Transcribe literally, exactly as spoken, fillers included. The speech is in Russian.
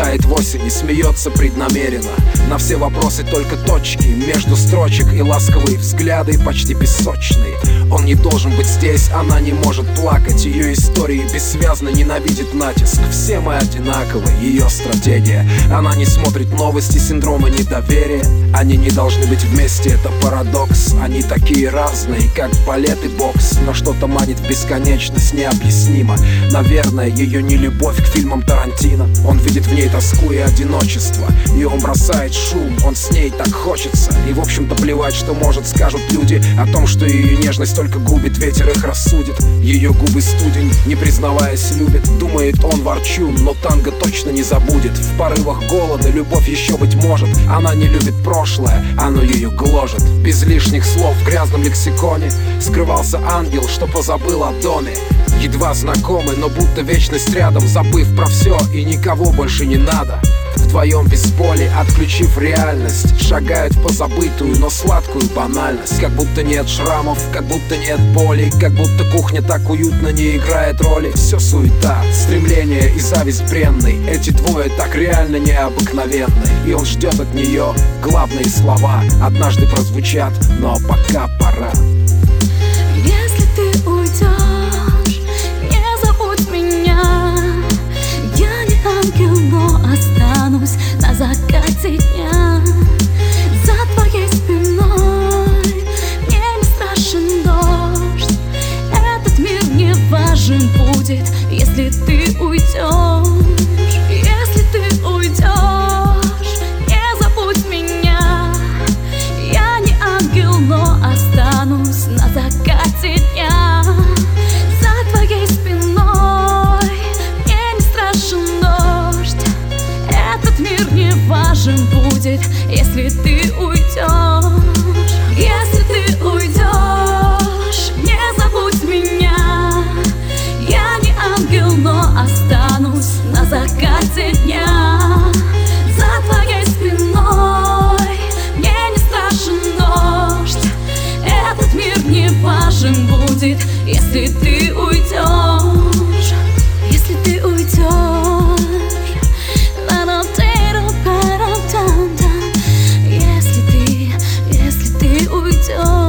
Вздыхает в осень и смеется преднамеренно. На все вопросы только точки между строчек и ласковые взгляды почти песочные. Он не должен быть здесь, она не может плакать. Ее истории бессвязно ненавидит натиск. Все мы одинаковы, ее стратегия. Она не смотрит новости, синдрома недоверия. Они не должны быть вместе, это парадокс. Они такие разные, как балет и бокс. Но что-то манит в бесконечность необъяснимо. Наверное, ее нелюбовь к фильмам Тарантино. Он видит в ней тоску и одиночество, и он бросает шум, он с ней так хочется. И в общем-то плевать, что может скажут люди о том, что ее нежность только губит, ветер их рассудит. Ее губы студень, не признаваясь, любит. Думает он ворчун, но танго точно не забудет. В порывах голода любовь еще быть может. Она не любит прошлое, оно ее гложет. Без лишних слов в грязном лексиконе скрывался ангел, что позабыл о доме. Едва знакомы, но будто вечность рядом, забыв про все и никого больше не надо. Вдвоем без боли, отключив реальность, шагают в позабытую, но сладкую банальность. Как будто нет шрамов, как будто нет боли, как будто кухня так уютно не играет роли. Все суета, стремление и зависть бренной. Эти двое так реально необыкновенны. И он ждет от нее главные слова. Однажды прозвучат, но пока пора. Если ты уйдешь, не забудь меня. Я не ангел, но останусь на закате дня. За твоей спиной мне не страшен дождь. Этот мир не важен будет, если ты уйдешь. Если ты уйдешь, не забудь меня. Я не ангел, но останусь на закате дня. За твоей спиной мне не страшен дождь. Этот мир не важен будет, если ты уйдешь. Если ты уйдешь, не забудь меня. Я не ангел, но останусь на закате дня. За твоей спиной мне не страшен дождь. Этот мир не важен будет, если ты уйдешь. Если ты уйдешь. Если ты, если ты уйдешь.